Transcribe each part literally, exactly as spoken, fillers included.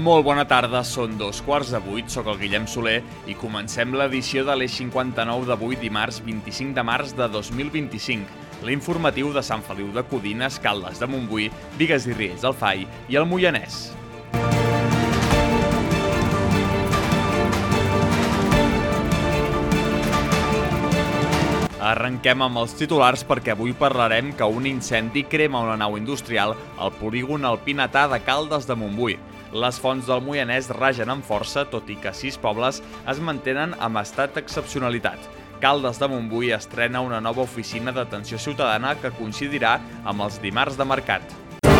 Molt bona tarda, són dos quarts de vuit, soc el Guillem Soler i comencem l'edició de l'Eix cinquanta-nou d'avui dimarts vint-i-cinc de març de dos mil vint-i-cinc, l'informatiu de Sant Feliu de Codines, Caldes de Montbui, Bigues i Riells del Fai i el Moianès. Arrenquem amb els titulars perquè avui parlarem que un incendi crema una nau industrial al polígon El Pinetà de Caldes de Montbui. Les fonts del Moianès ragen amb força, tot i que sis pobles es mantenen en estat d'excepcionalitat. Caldes de Montbui estrena una nova oficina d'atenció ciutadana que coincidirà amb els dimarts de mercat.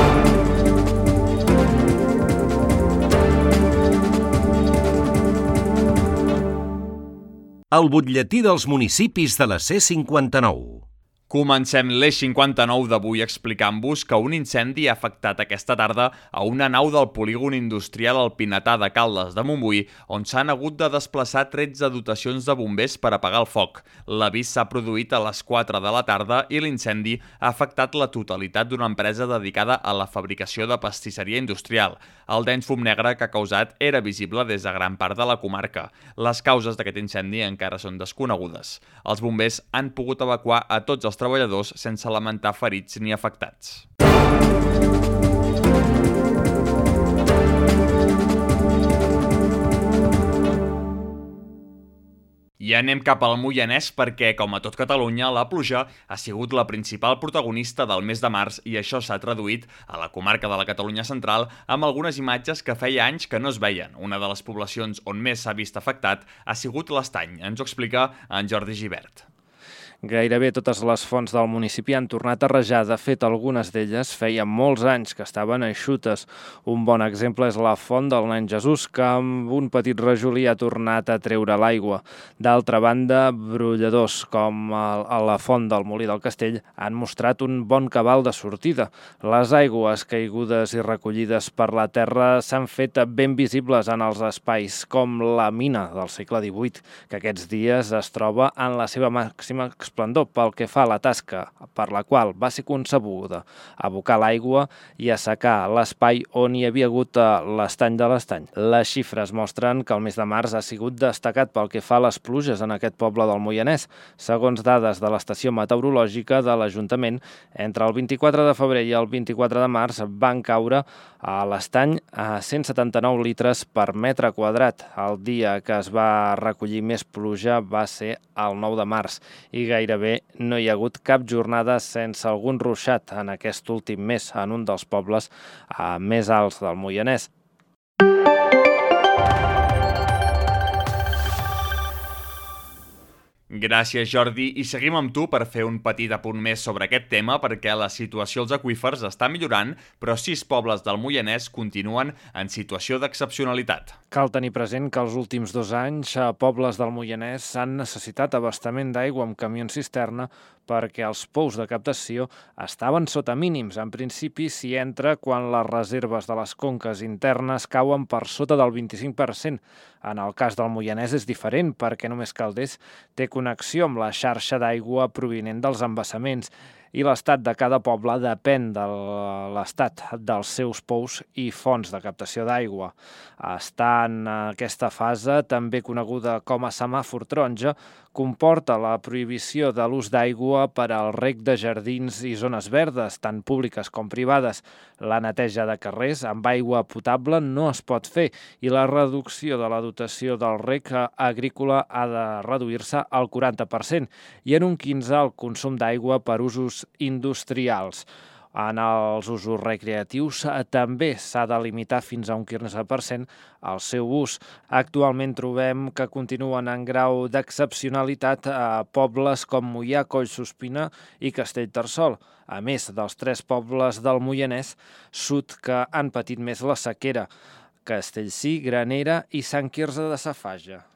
El butlletí dels municipis de la C cinquanta-nou. Comencem l'Eix cinquanta-nou d'avui explicant-vos que un incendi ha afectat aquesta tarda a una nau del polígon industrial El Pinetà de Caldes de Montbui, on s'han hagut de desplaçar tretze dotacions de bombers per apagar el foc. L'avís s'ha produït a les quatre de la tarda i l'incendi ha afectat la totalitat d'una empresa dedicada a la fabricació de pastisseria industrial. El dens fum negre que ha causat era visible des de gran part de la comarca. Les causes d'aquest incendi encara són desconegudes. Els bombers han pogut evacuar a tots els treballadors sense lamentar ferits ni afectats. I anem cap al Moianès perquè, com a tot Catalunya, la pluja ha sigut la principal protagonista del mes de març i això s'ha traduït a la comarca de la Catalunya central amb algunes imatges que feia anys que no es veien. Una de les poblacions on més s'ha vist afectat ha sigut l'Estany. Ens ho explica en Jordi Gibert. Gairebé totes les fonts del municipi han tornat a rajar. De fet, algunes d'elles feia molts anys que estaven eixutes. Un bon exemple és la font del Nen Jesús, que amb un petit rajolí ha tornat a treure l'aigua. D'altra banda, brolladors com a la font del Molí del Castell han mostrat un bon cabal de sortida. Les aigües caigudes i recollides per la terra s'han fet ben visibles en els espais, com la mina del segle divuit, que aquests dies es troba en la seva màxima expressió esplendor pel que fa a la tasca per la qual va ser concebuda, abocar l'aigua i assecar l'espai on hi havia hagut l'estany de l'Estany. Les xifres mostren que el mes de març ha sigut destacat pel que fa a les pluges en aquest poble del Moianès. Segons dades de l'estació meteorològica de l'Ajuntament, entre el vint-i-quatre de febrer i el vint-i-quatre de març van caure a l'Estany a cent setanta-nou litres per metre quadrat. El dia que es va recollir més pluja va ser el nou de març i gairebé no hi ha hagut cap jornada sense algun ruixat en aquest últim mes en un dels pobles eh, més alts del Moianès. Gràcies, Jordi. I seguim amb tu per fer un petit apunt més sobre aquest tema perquè la situació als aqüífers està millorant, però sis pobles del Moianès continuen en situació d'excepcionalitat. Cal tenir present que els últims dos anys a pobles del Moianès s'han necessitat abastament d'aigua amb camions cisterna perquè els pous de captació estaven sota mínims. En principi s'hi entra quan les reserves de les conques internes cauen per sota del vint-i-cinc per cent. En el cas del Moianès és diferent perquè només Calders té connexió amb la xarxa d'aigua provinent dels embassaments i l'estat de cada poble depèn de l'estat dels seus pous i fonts de captació d'aigua. Estar en aquesta fase, també coneguda com a semàfor taronja, comporta la prohibició de l'ús d'aigua per al reg de jardins i zones verdes, tant públiques com privades. La neteja de carrers amb aigua potable no es pot fer i la reducció de la dotació del reg agrícola ha de reduir-se al quaranta per cent i en un quinze el consum d'aigua per usos industrials. En els usos recreatius també s'ha de limitar fins a un quinze per cent el seu ús. Actualment trobem que continuen en grau d'excepcionalitat a pobles com Moià, Collsuspina i Castellterçol, a més dels tres pobles del Moianès sud que han patit més la sequera, Castellcir, Granera i Sant Quirze de Safaja.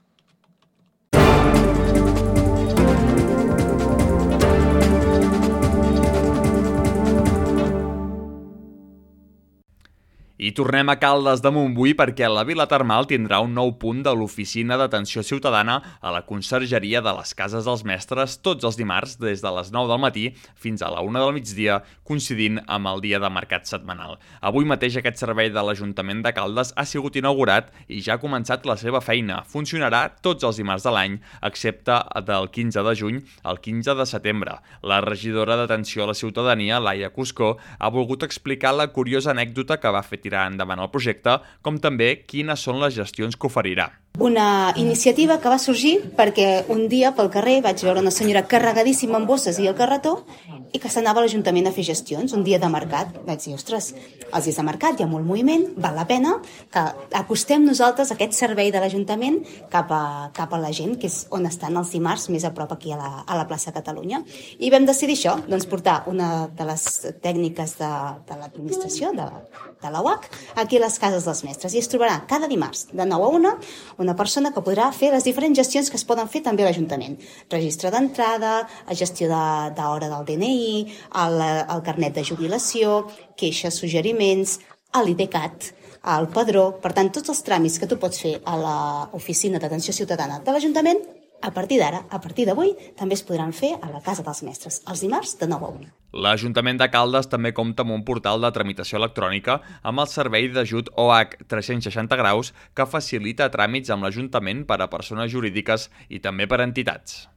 I tornem a Caldes de Montbui perquè la Vila Termal tindrà un nou punt de l'Oficina d'Atenció Ciutadana a la Consergeria de les Cases dels Mestres tots els dimarts des de les nou del matí fins a la una del migdia, coincidint amb el dia de mercat setmanal. Avui mateix aquest servei de l'Ajuntament de Caldes ha sigut inaugurat i ja ha començat la seva feina. Funcionarà tots els dimarts de l'any, excepte del quinze de juny al quinze de setembre. La regidora d'Atenció a la Ciutadania, Laia Cuscó, ha volgut explicar la curiosa anècdota que va fer tirar endavant el projecte, com també quines són les gestions que oferirà. Una iniciativa que va sorgir perquè un dia pel carrer vaig veure una senyora carregadíssima amb bosses i el carretó i que s'anava a l'Ajuntament a fer gestions, un dia de mercat. Vaig dir, ostres, els dies de mercat hi ha molt moviment, val la pena que acostem nosaltres aquest servei de l'Ajuntament cap a, cap a la gent, que és on estan els dimarts, més a prop aquí a la, a la plaça Catalunya. I vam decidir això, doncs portar una de les tècniques de, de l'administració, de, de la U A C, aquí a les cases dels mestres. I es trobarà cada dimarts, de nou a una, una persona que podrà fer les diferents gestions que es poden fer també a l'Ajuntament. Registre d'entrada, gestió d'hora del D N I, el, el carnet de jubilació, queixes, suggeriments, l'IDCAT, el padró. Per tant, tots els tràmits que tu pots fer a l'Oficina d'Atenció Ciutadana de l'Ajuntament, a partir d'ara, a partir d'avui, també es podran fer a la Casa dels Mestres, els dimarts de nou a una. L'Ajuntament de Caldes també compta amb un portal de tramitació electrònica amb el servei d'ajut O H tres-cents seixanta graus que facilita tràmits amb l'Ajuntament per a persones jurídiques i també per a entitats.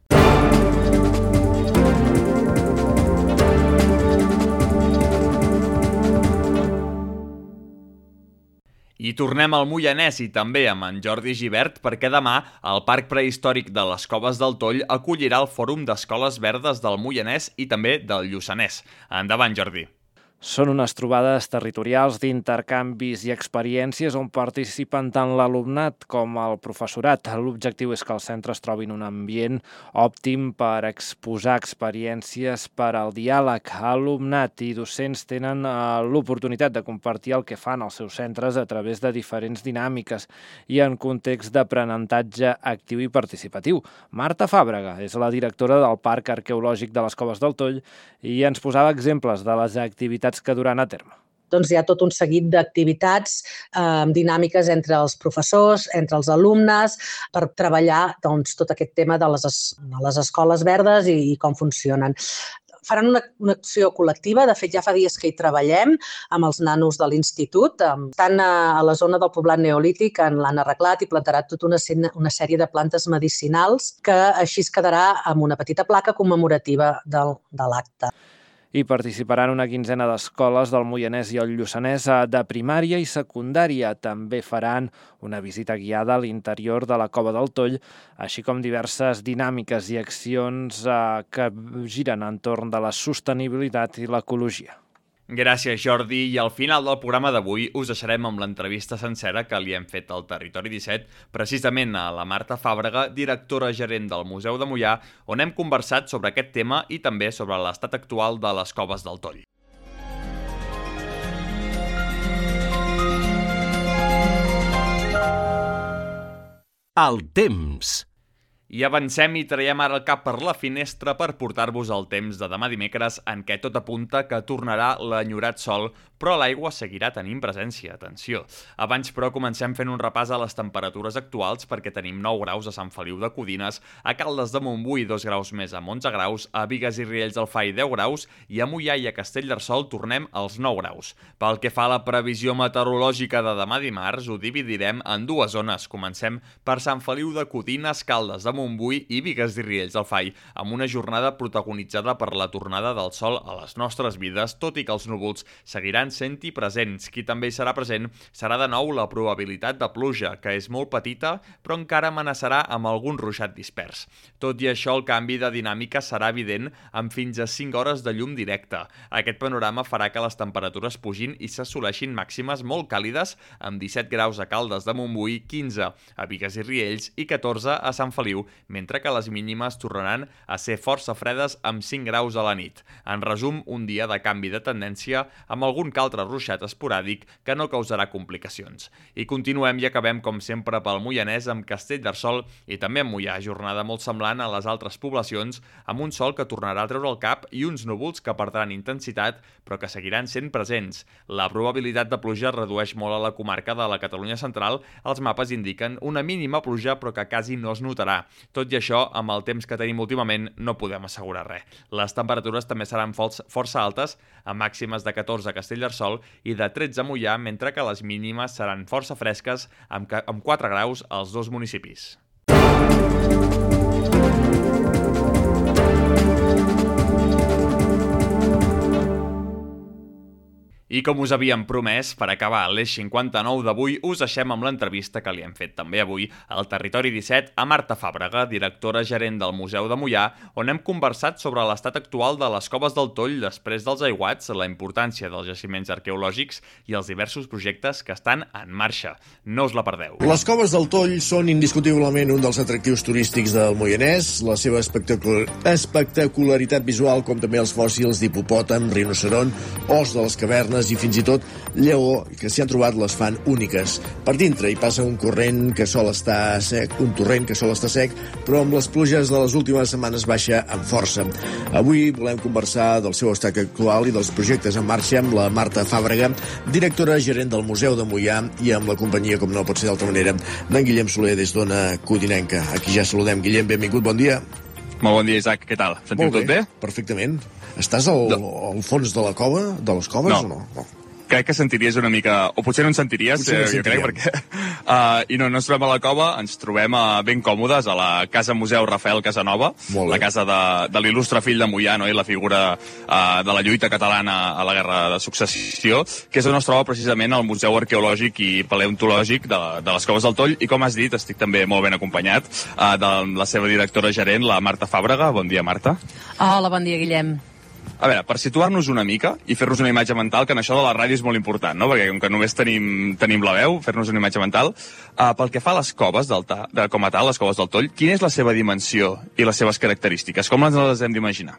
I tornem al Moianès i també amb en Jordi Gibert perquè demà el Parc Prehistòric de les Coves del Toll acollirà el Fòrum d'Escoles Verdes del Moianès i també del Lluçanès. Endavant, Jordi. Són unes trobades territorials d'intercanvis i experiències on participen tant l'alumnat com el professorat. L'objectiu és que els centres trobin un ambient òptim per exposar experiències per al diàleg. Alumnat i docents tenen l'oportunitat de compartir el que fan als seus centres a través de diferents dinàmiques i en context d'aprenentatge actiu i participatiu. Marta Fàbrega és la directora del Parc Arqueològic de les Coves del Toll i ens posava exemples de les activitats que duran a terme. Doncs hi ha tot un seguit d'activitats eh, dinàmiques entre els professors, entre els alumnes, per treballar doncs, tot aquest tema de les, es, de les escoles verdes i, i com funcionen. Faran una, una acció col·lectiva, de fet ja fa dies que hi treballem amb els nanos de l'institut. Estan a, a la zona del poblat neolític, l'han arreglat i plantarà tota una, una sèrie de plantes medicinals que així es quedarà amb una petita placa commemorativa del, de l'acte. Hi participaran una quinzena d'escoles del Moianès i el Lluçanès de primària i secundària. També faran una visita guiada a l'interior de la Cova del Toll, així com diverses dinàmiques i accions que giren entorn de la sostenibilitat i l'ecologia. Gràcies, Jordi. I al final del programa d'avui us deixarem amb l'entrevista sencera que li hem fet al Territori disset, precisament a la Marta Fàbrega, directora gerent del Museu de Moià, on hem conversat sobre aquest tema i també sobre l'estat actual de les Coves del Toll. El temps. I avancem i traiem ara el cap per la finestra per portar-vos el temps de demà dimecres en què tot apunta que tornarà l'enyorat sol, però l'aigua seguirà tenint presència, atenció. Abans, però, comencem fent un repàs a les temperatures actuals perquè tenim nou graus a Sant Feliu de Codines, a Caldes de Montbui dos graus més amb onze graus, a Bigues i Riells del Fai deu graus i a Moià i a Castellterçol tornem als nou graus. Pel que fa a la previsió meteorològica de demà dimarts, ho dividirem en dues zones. Comencem per Sant Feliu de Codines, Caldes de Montbui i Bigues i Riells del Fai, amb una jornada protagonitzada per la tornada del sol a les nostres vides, tot i que els núvols seguiran sent-hi presents. Qui també hi serà present serà de nou la probabilitat de pluja, que és molt petita, però encara amenaçarà amb algun ruixat dispers. Tot i això, el canvi de dinàmica serà evident amb fins a cinc hores de llum directa. Aquest panorama farà que les temperatures pugin i s'assoleixin màximes molt càlides, amb disset graus a Caldes de Montbui, quinze a Bigues i Riells i catorze a Sant Feliu, mentre que les mínimes tornaran a ser força fredes amb cinc graus a la nit. En resum, un dia de canvi de tendència amb algun que altre ruixat esporàdic que no causarà complicacions. I continuem i acabem, com sempre, pel Moianès amb Castellterçol i també amb Moià, jornada molt semblant a les altres poblacions, amb un sol que tornarà a treure el cap i uns núvols que perdran intensitat, però que seguiran sent presents. La probabilitat de pluja es redueix molt a la comarca de la Catalunya central. Els mapes indiquen una mínima pluja, però que quasi no es notarà. Tot i això, amb el temps que tenim últimament, no podem assegurar res. Les temperatures també seran força altes, amb màximes de catorze a Castellterçol i de tretze a Moià, mentre que les mínimes seran força fresques, amb quatre graus als dos municipis. I com us havíem promès, per acabar l'Eix cinquanta-nou d'avui, us deixem amb l'entrevista que li hem fet també avui al Territori disset a Marta Fàbrega, directora gerent del Museu de Moià, on hem conversat sobre l'estat actual de les coves del Toll després dels aiguats, la importància dels jaciments arqueològics i els diversos projectes que estan en marxa. No us la perdeu. Les coves del Toll són indiscutiblement un dels atractius turístics del Moianès. La seva espectacular... espectacularitat visual, com també els fòssils d'hipopòtam, rinoceront, os de les cavernes i fins i tot lleó, que s'hi han trobat, les fan úniques. Per dintre hi passa un corrent que sol estar sec, un torrent que sol estar sec, però amb les pluges de les últimes setmanes baixa amb força. Avui volem conversar del seu estat actual i dels projectes en marxa amb la Marta Fàbrega, directora gerent del Museu de Moià, i amb la companyia, com no pot ser d'altra manera, d'en Guillem Soler des d'Ona Codinenca. Aquí ja saludem. Guillem, benvingut, bon dia. Molt bon dia, Isaac. Què tal? Sentiu tot bé? Perfectament. Estàs al, no. al fons de la cova, de les coves, no. o no? No. Crec que sentiries una mica... O potser no ens sentiries, no eh, jo crec, perquè... Uh, I no, no ens trobem a la cova, ens trobem uh, ben còmodes a la Casa Museu Rafael Casanova, la casa de, de l'il·lustre fill de Moià, no? I la figura uh, de la lluita catalana a la Guerra de Successió, que és on es troba precisament el Museu Arqueològic i Paleontològic de, de les Coves del Toll. I com has dit, estic també molt ben acompanyat uh, de la seva directora gerent, la Marta Fàbrega. Bon dia, Marta. Hola, bon dia, Guillem. A veure, per situar-nos una mica i fer-nos una imatge mental, que en això de la ràdio és molt important, no? Perquè com que només tenim, tenim la veu, fer-nos una imatge mental, uh, pel que fa a les coves del ta, de, com a tal, les coves del Toll, quina és la seva dimensió i les seves característiques? Com les, les hem d'imaginar?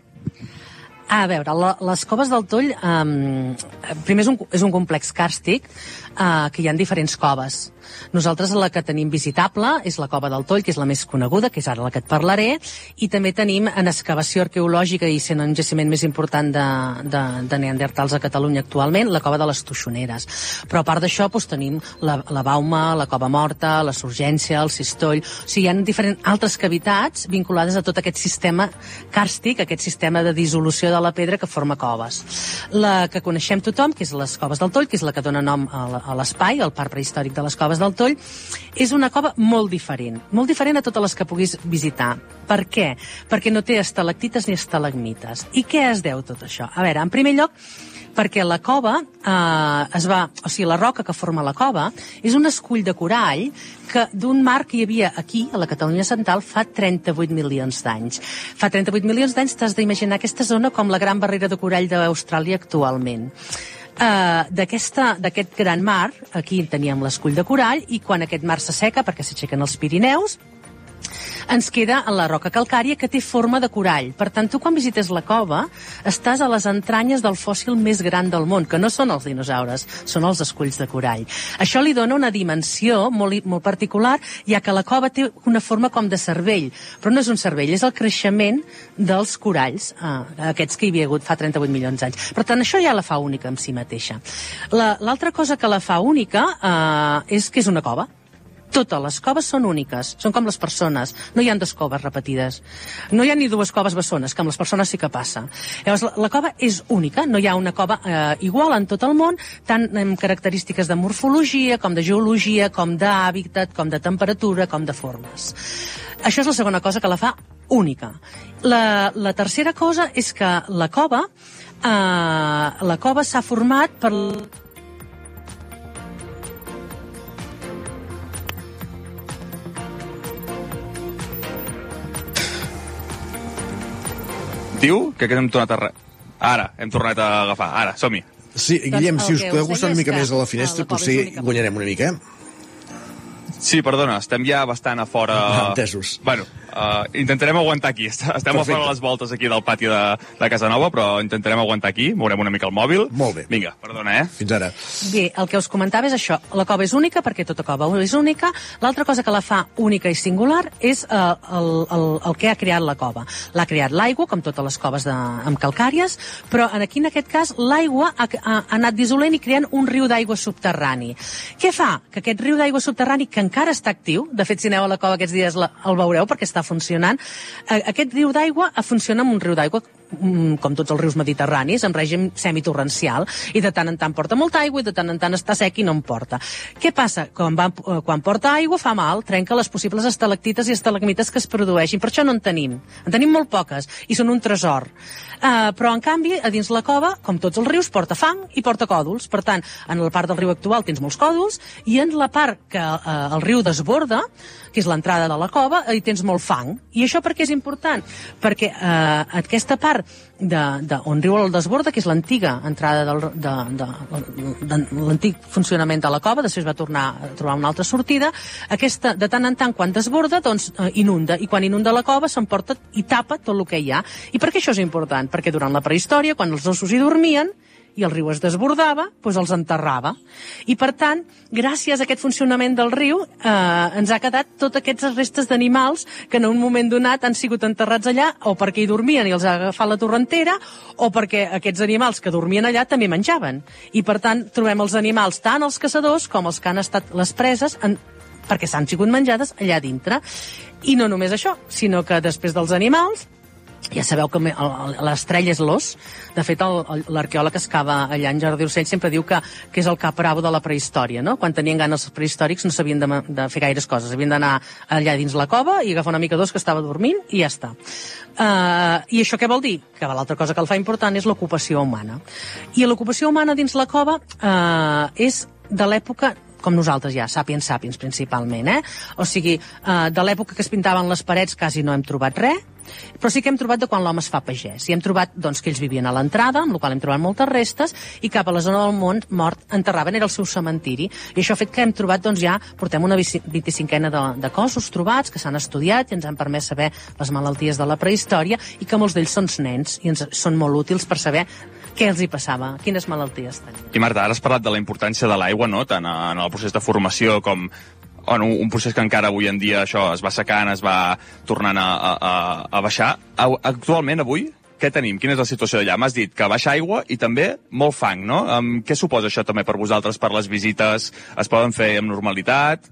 A veure, la, les coves del Toll, um, primer és un, és un complex càrstic uh, que hi ha diferents coves. Nosaltres la que tenim visitable és la cova del Toll, que és la més coneguda, que és ara la que et parlaré, i també tenim en excavació arqueològica i sent un jaciment més important de, de, de neandertals a Catalunya actualment, la cova de les Toixoneres. Però a part d'això doncs, tenim la, la Bauma, la cova morta, la Surgència, el Cistoll... O sigui, hi ha diferents altres cavitats vinculades a tot aquest sistema càrstic, aquest sistema de dissolució de la pedra que forma coves. La que coneixem tothom, que és les coves del Toll, que és la que dona nom a l'espai, al parc prehistòric de les coves del Toll, és una cova molt diferent, molt diferent a totes les que puguis visitar. Per què? Perquè no té estalactites ni estalagmites. I què es deu tot això? A veure, en primer lloc, perquè la cova eh, es va... O sigui, la roca que forma la cova és un escull de corall que d'un mar que hi havia aquí, a la Catalunya central, fa trenta-vuit milions d'anys. Fa trenta-vuit milions d'anys t'has d'imaginar aquesta zona com la gran barrera de corall d'Austràlia actualment. Uh, d'aquest gran mar, aquí teníem l'escull de corall, i quan aquest mar s'asseca, perquè s'aixequen els Pirineus, ens queda la roca calcària que té forma de corall. Per tant, tu quan visites la cova estàs a les entranyes del fòssil més gran del món, que no són els dinosaures, són els esculls de corall. Això li dona una dimensió molt, molt particular, ja que la cova té una forma com de cervell, però no és un cervell, és el creixement dels coralls, eh, aquests que hi havia hagut fa trenta-vuit milions d'anys. Per tant, això ja la fa única en si mateixa. L'altra cosa que la fa única eh, és que és una cova. Totes les coves són úniques, són com les persones. No hi ha dues coves repetides. No hi ha ni dues coves bessones, que amb les persones sí que passa. Llavors, la, la cova és única, no hi ha una cova eh, igual en tot el món, tant amb característiques de morfologia, com de geologia, com d'hàbitat, com de temperatura, com de formes. Això és la segona cosa que la fa única. La, la tercera cosa és que la cova, eh, la cova s'ha format per... Diu que hem tornat a... Re... Ara, hem tornat a agafar. Ara, som-hi. Sí, Guillem, si us podeu costar una mica més a la finestra, potser guanyarem una mica, eh? Sí, perdona, estem ja bastant a fora... Ah, entesos. Bueno, Uh, intentarem aguantar aquí. Estem Perfecte. a fora les voltes aquí del pati de, de Casa Nova, però intentarem aguantar aquí. Mourem una mica el mòbil. Molt bé. Vinga, perdona, eh? Fins ara. Bé, el que us comentava és això. La cova és única, perquè tota cova és única. L'altra cosa que la fa única i singular és uh, el, el, el que ha creat la cova. L'ha creat l'aigua, com totes les coves de, amb calcàries, però aquí, en aquest cas, l'aigua ha, ha, ha anat dissolent i creant un riu d'aigua subterrani. Què fa? Que aquest riu d'aigua subterrani, que encara està actiu, de fet, si aneu a la cova aquests dies la, el veureu perquè està funcionant. Aquest riu d'aigua funciona amb un riu d'aigua com tots els rius mediterranis, en règim semitorrencial, i de tant en tant porta molta aigua i de tant en tant està sec i no en porta. Què passa? Quan, va, quan porta aigua fa mal, trenca les possibles estalactites i estalagmites que es produeixin. Per això no en tenim. En tenim molt poques i són un tresor. Uh, però, en canvi, a dins la cova, com tots els rius, porta fang i porta còdols. Per tant, en la part del riu actual tens molts còdols i en la part que uh, el riu desborda, que és l'entrada de la cova, hi tens molt fang. I això per què és important? Perquè uh, aquesta part de, de, on riu el desborda, que és l'antiga entrada del, de, de, de, de l'antic funcionament de la cova, després va tornar a trobar una altra sortida, aquesta, de tant en tant, quan desborda, doncs uh, inunda, i quan inunda la cova s'emporta i tapa tot el que hi ha. I per què això és important? Perquè durant la prehistòria, quan els ossos hi dormien, i el riu es desbordava, doncs els enterrava. I, per tant, gràcies a aquest funcionament del riu, eh, ens ha quedat tots aquests restes d'animals que en un moment donat han sigut enterrats allà, o perquè hi dormien i els ha agafat la torrentera, o perquè aquests animals que dormien allà també menjaven. I, per tant, trobem els animals, tant els caçadors com els que han estat les preses, en, perquè s'han sigut menjades allà dintre. I no només això, sinó que després dels animals, ja sabeu que l'estrella és l'os. De fet, l'arqueòleg que excava allà en Jardí Ocell sempre diu que, que és el cap bravo de la prehistòria, no? Quan tenien gana els prehistòrics no sabien de, de fer gaires coses. Havien d'anar allà dins la cova i agafar una mica d'os que estava dormint i ja està. Uh, I això què vol dir? Que l'altra cosa que el fa important és l'ocupació humana. I l'ocupació humana dins la cova uh, és de l'època com nosaltres ja, Sapiens Sapiens principalment, eh? O sigui, uh, de l'època que es pintaven les parets quasi no hem trobat res, però sí que hem trobat de quan l'home es fa pagès. I hem trobat doncs, que ells vivien a l'entrada, amb la qual hem trobat moltes restes, i cap a la zona del món mort enterraven, era el seu cementiri. I això ha fet que hem trobat, doncs ja portem una vint-i-cinquena de, de cossos trobats, que s'han estudiat i ens han permès saber les malalties de la prehistòria, i que molts d'ells són nens, i ens són molt útils per saber què els hi passava, quines malalties tenien. I Marta, ara has parlat de la importància de l'aigua, no?, tant en el procés de formació com bueno, un procés que encara avui en dia això es va secant, es va tornant a, a, a baixar. Actualment, avui, què tenim? Quina és la situació d'allà? M'has dit que baixa aigua i també molt fang, no? Um, què suposa això també per vosaltres, per les visites? Es poden fer amb normalitat?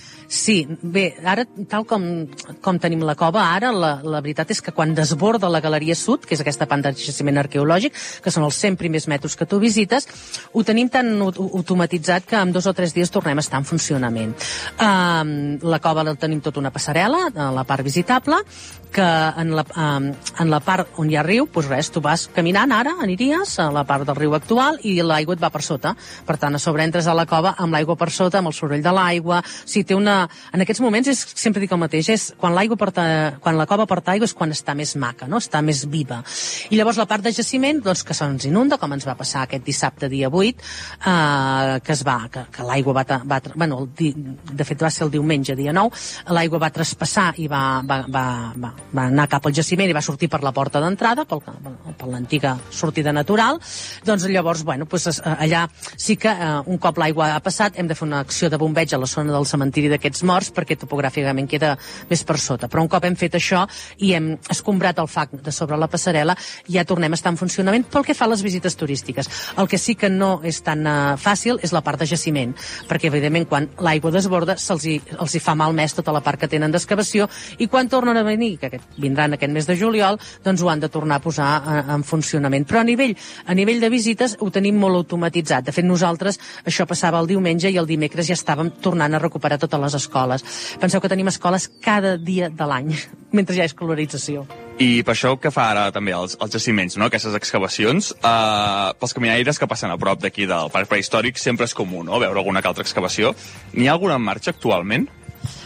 Sí, bé, ara, tal com, com tenim la cova, ara la, la veritat és que quan desborda la Galeria Sud, que és aquesta panta de jaciment arqueològic, que són els cent primers metres que tu visites, ho tenim tan automatitzat que en dos o tres dies tornem a estar en funcionament. Um, la cova la tenim tota una passarel·la, a la part visitable, que en la, um, en la part on hi ha riu, doncs res, tu vas caminant ara, aniries a la part del riu actual i l'aigua et va per sota. Per tant, a sobre entres a la cova amb l'aigua per sota, amb el soroll de l'aigua. O sigui, té una... En aquests moments, és, sempre dic el mateix, és quan l'aigua porta, quan la cova porta aigua és quan està més maca, no? Està més viva. I llavors la part de jaciment, doncs, que se'ns inunda, com ens va passar aquest dissabte, dia vuit, eh, que es va, que, que l'aigua va, va, bueno, el di, de fet va ser el diumenge, dia nou, l'aigua va traspassar i va, va, va, va, va anar cap al jaciment i va sortir per la porta d'entrada, per, per l'antiga sortida natural. Doncs llavors, bueno, doncs, allà sí que eh, un cop l'aigua ha passat hem de fer una acció de bombeig a la zona del cementiri d'aquests morts perquè topogràficament queda més per sota. Però un cop hem fet això i hem escombrat el fang de sobre la passarel·la, ja tornem a estar en funcionament pel que fa a les visites turístiques. El que sí que no és tan uh, fàcil és la part de jaciment, perquè evidentment quan l'aigua desborda se'ls hi, els hi fa malmès tota la part que tenen d'excavació i quan tornen a venir, que aquest, vindran aquest mes de juliol, doncs ho han de tornar a posar uh, en funcionament. Però a nivell, a nivell de visites ho tenim molt automatitzat. De fet, nosaltres això passava el diumenge i el dimecres ja estàvem tornant a recuperar totes les escoles. Penseu que tenim escoles cada dia de l'any, mentre hi ha escolarització. I per això que fa ara també els, els jaciments, no? Aquestes excavacions, eh, pels caminaires que passen a prop d'aquí del parc prehistòric sempre és comú, no?, veure alguna que altra excavació. N'hi ha alguna en marxa actualment?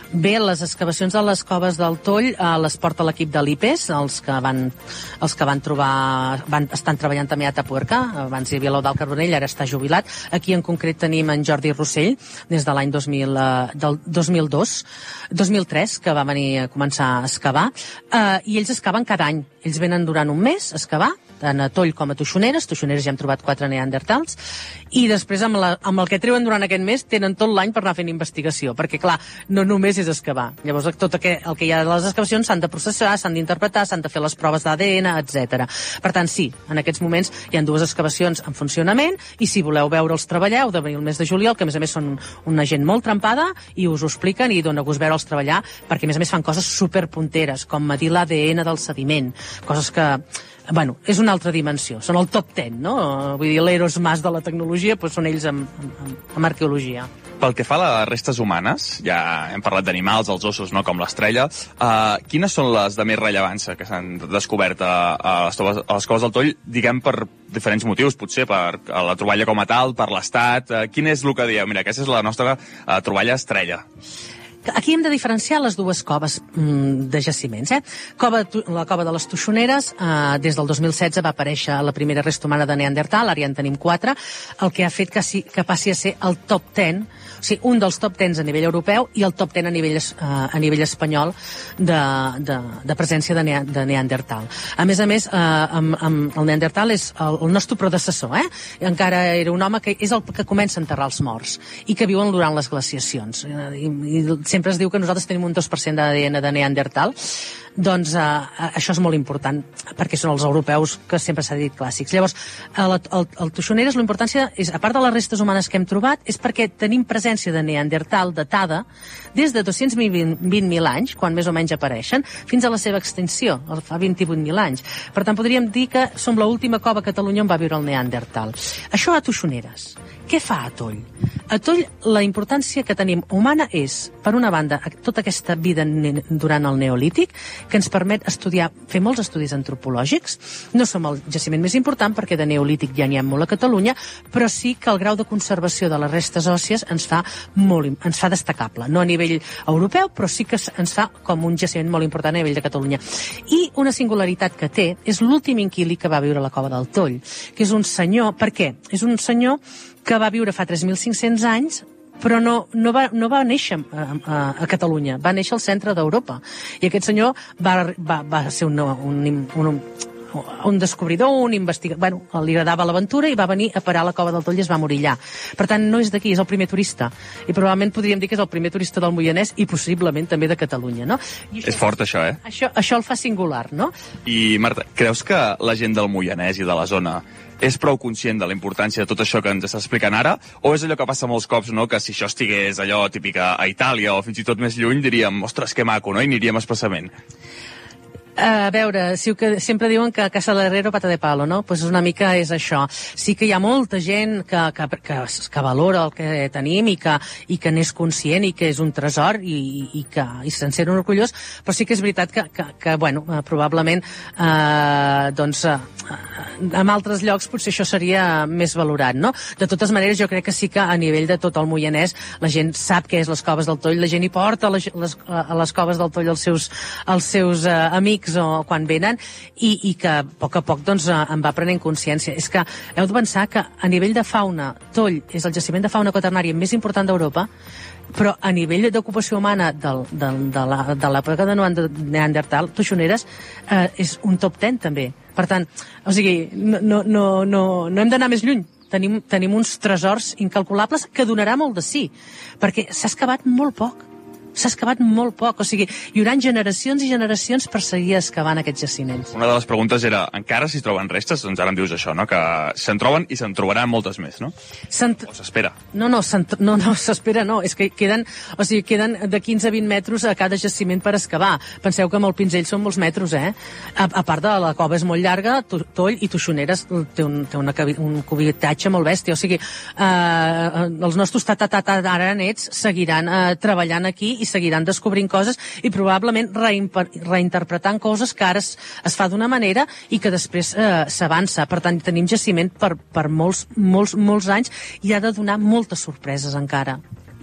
Bé, les excavacions de les coves del Toll eh, les porta l'equip de l'I P E S, els que van, els que van trobar, van, estan treballant també a Atapuerca, abans hi havia l'Eudald Carbonell, ara està jubilat. Aquí en concret tenim en Jordi Rossell, des de l'any dos mil, eh, del dos mil dos, dos mil tres, que va venir a començar a excavar, eh, i ells excaven cada any. Ells venen durant un mes a excavar, tant a Toll com a Toixoneres. Toixoneres ja hem trobat quatre neandertals, i després amb, la, amb el que treuen durant aquest mes tenen tot l'any per anar fent investigació, perquè clar, no només és excavar. Llavors tot el que, el que hi ha de les excavacions s'han de processar, s'han d'interpretar, s'han de fer les proves d'A D N, etcètera. Per tant, sí, en aquests moments hi ha dues excavacions en funcionament, i si voleu veure'ls treballar, heu de venir el mes de juliol, que a més a més són una gent molt trempada, i us ho expliquen i dona gust veure'ls treballar, perquè a més a més fan coses superpunteres, com medir l'A D N del sediment, coses que, bueno, és una altra dimensió, són el top ten, no? Vull dir, l'Eros Mas de la tecnologia, doncs són ells amb, amb, amb arqueologia. Pel que fa a les restes humanes, ja hem parlat d'animals, els ossos, no, com l'estrella, uh, quines són les de més rellevància que s'han descobert a, a, les toves, a les coves del Toll, diguem per diferents motius, potser per la troballa com a tal, per l'estat, uh, quin és el que dieu? Mira, aquesta és la nostra uh, troballa estrella. Aquí hem de diferenciar les dues coves mm, de jaciments. Eh? Cova, la cova de les Toixoneres, eh, des del dos mil setze va aparèixer la primera resta humana de Neandertal, ara ja en tenim quatre, el que ha fet que, si, que passi a ser el top ten, o sigui, un dels top tens a nivell europeu i el top ten a nivell, eh, a nivell espanyol de, de, de presència de, nea, de Neandertal. A més a més, eh, amb, amb el Neandertal és el, el nostre predecessor, eh? Encara era un home que és el que comença a enterrar els morts i que viuen durant les glaciacions. I, i sempre es diu que nosaltres tenim un dos per cent d'A D N de Neandertal, doncs eh, això és molt important, perquè són els europeus que sempre s'ha dit clàssics. Llavors, el, el, el Toixoneres, la importància és, a part de les restes humanes que hem trobat, és perquè tenim presència de Neandertal datada des de dos-cents vint mil anys, quan més o menys apareixen, fins a la seva extinció, fa vint-i-vuit mil anys. Per tant, podríem dir que som l'última cova a Catalunya on va viure el Neandertal. Això a Toixoneres. Què fa a Toll? A Toll la importància que tenim humana és, per una banda, tota aquesta vida durant el Neolític, que ens permet estudiar, fer molts estudis antropològics. No som el jaciment més important, perquè de Neolític ja n'hi ha molt a Catalunya, però sí que el grau de conservació de les restes òssies ens fa, molt, ens fa destacable. No a nivell europeu, però sí que ens fa com un jaciment molt important a nivell de Catalunya. I una singularitat que té és l'últim inquilí que va viure a la cova del Toll, que és un senyor. Per què? És un senyor que va viure fa tres mil cinc-cents anys, però no, no, va, no va néixer a, a, a Catalunya, va néixer al centre d'Europa. I aquest senyor va, va, va ser un, un, un, un descobridor, un investigador, bueno, li agradava l'aventura i va venir a parar a la cova del Toll i es va morir allà. Per tant, no és d'aquí, és el primer turista. I probablement podríem dir que és el primer turista del Moianès i possiblement també de Catalunya, no? I això, és fort, això, eh? Això, això el fa singular, no? I, Marta, creus que la gent del Moianès i de la zona és prou conscient de la importància de tot això que ens està explicant ara, o és allò que passa molts cops, no?, que si això estigués allò típic a Itàlia o fins i tot més lluny, diríem, ostres, que maco, no?, i aniríem expressament. A veure, si que sempre diuen que a casa de l'herrero pata de palo, no? Pues una mica és això. Sí que hi ha molta gent que, que, que, que valora el que tenim i que, i que n'és conscient i que és un tresor i, i que i se'n sent orgullós, però sí que és veritat que, que, que bueno, probablement eh, doncs eh, en altres llocs potser això seria més valorat, no? De totes maneres, jo crec que sí que a nivell de tot el Moianès la gent sap què és les coves del Toll, la gent hi porta a les, les, a les coves del Toll els seus, els seus eh, amics o quan venen i, i que a poc a poc doncs, en va prenent consciència. És que heu de pensar que a nivell de fauna, Toll és el jaciment de fauna quaternària més important d'Europa, però a nivell d'ocupació humana del, del, de l'època de Neandertal, Toixoneres eh, és un top ten també. Per tant, o sigui, no, no, no, no, no hem d'anar més lluny. Tenim, tenim uns tresors incalculables que donarà molt de sí, perquè s'ha excavat molt poc. S'ha excavat molt poc, o sigui, hi haurà generacions i generacions per seguir excavant aquests jaciments. Una de les preguntes era, encara s'hi troben restes? Doncs ara em dius això, no?, que se'n troben i se'n trobaran moltes més, no? O s'espera? No, no, no, no s'espera, no. És que queden, o sigui, queden de quinze a vint metres a cada jaciment per excavar. Penseu que amb el pinzell són molts metres, eh? A, a part de la cova és molt llarga, Toll i Toixoneres té un, té una, un cubitatge molt bèstia, o sigui, eh, els nostres tatataranets seguiran eh, treballant aquí i seguiran descobrint coses i probablement reinterpretant coses que ara es, es fa d'una manera i que després eh, s'avança. Per tant, tenim jaciment per, per molts, molts, molts anys i ha de donar moltes sorpreses encara.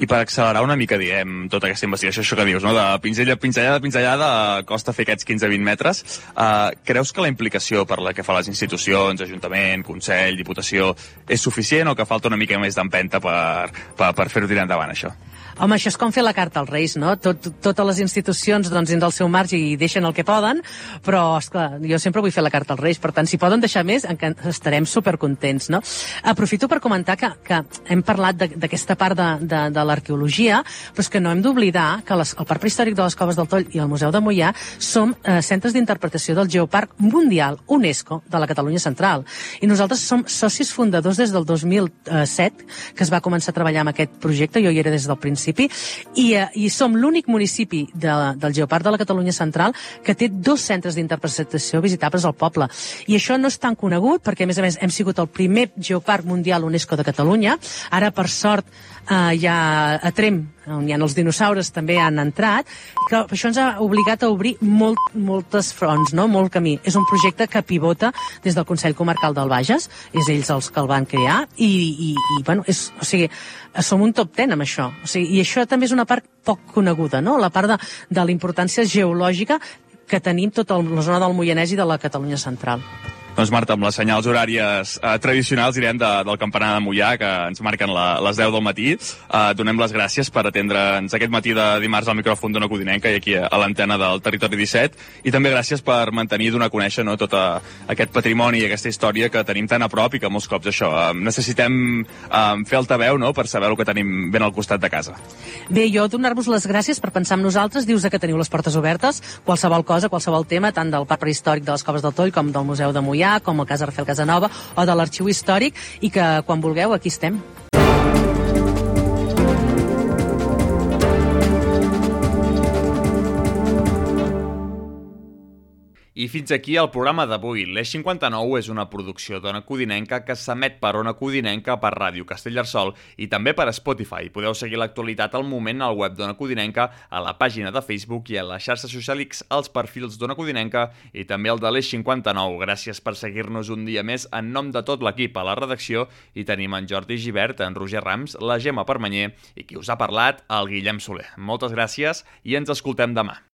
I per accelerar una mica, diem, tota aquesta investigació, això que dius, no? De pinzella, pinzellada, pinzellada, costa fer aquests quinze a vint metres. Uh, creus que la implicació per la que fa les institucions, Ajuntament, Consell, Diputació, és suficient o que falta una mica més d'empenta per, per, per fer-ho tirar endavant, això? Home, això és com fer la carta als Reis, no? Tot, totes les institucions, doncs, dins del seu marge i deixen el que poden, però, esclar, jo sempre vull fer la carta als Reis, per tant, si poden deixar més, estarem supercontents, no? Aprofito per comentar que, que hem parlat d'aquesta part de, de, de l'arqueologia, però és que no hem d'oblidar que les, el Parc Prehistòric de les Coves del Toll i el Museu de Moià som eh, centres d'interpretació del Geoparc Mundial UNESCO de la Catalunya Central. I nosaltres som socis fundadors des del dos mil set, que es va començar a treballar amb aquest projecte, jo hi era des del principi, i, eh, i som l'únic municipi de, del Geoparc de la Catalunya Central que té dos centres d'interpretació visitables al poble. I això no és tan conegut perquè, a més a més, hem sigut el primer Geoparc Mundial UNESCO de Catalunya. Ara, per sort, eh, ja a Trem, on hi ha els dinosaures, també han entrat, que això ens ha obligat a obrir molt, moltes fronts, no? Molt camí. És un projecte que pivota des del Consell Comarcal del Bages, és ells els que el van crear, i, i, i bueno, és, o sigui, som un top ten amb això. O sigui, I això també és una part poc coneguda, no? La part de, de la importància geològica que tenim tota la zona del Moianès i de la Catalunya Central. Doncs Marta, amb les senyals horàries eh, tradicionals, direm, de, del campanar de Moià, que ens marquen la, les deu del matí, eh, donem les gràcies per atendre'ns aquest matí de dimarts al micròfon d'Ona Codinenca i aquí a, a l'antena del Territori disset, i també gràcies per mantenir i donar a conèixer, no, tot a, aquest patrimoni i aquesta història que tenim tan a prop i que molts cops això, eh, necessitem eh, fer altaveu, no?, per saber el que tenim ben al costat de casa. Bé, jo donar-vos les gràcies per pensar en nosaltres, dius que teniu les portes obertes, qualsevol cosa, qualsevol tema, tant del Parc Prehistòric de les Coves del Toll com del Museu de Moià, com el Casa Rafael Casanova o de l'Arxiu Històric, i que quan vulgueu aquí estem. I fins aquí el programa d'avui. L'Eix cinquanta-nou és una producció d'Ona Codinenca que s'emet per Ona Codinenca, per Ràdio Castellterçol i també per Spotify. Podeu seguir l'actualitat al moment al web d'Ona Codinenca, a la pàgina de Facebook i a les xarxes socials, als perfils d'Ona Codinenca i també el de l'Eix cinquanta-nou. Gràcies per seguir-nos un dia més en nom de tot l'equip a la redacció, i tenim en Jordi Givert, en Roger Rams, la Gemma Permanyer i qui us ha parlat, el Guillem Soler. Moltes gràcies i ens escoltem demà.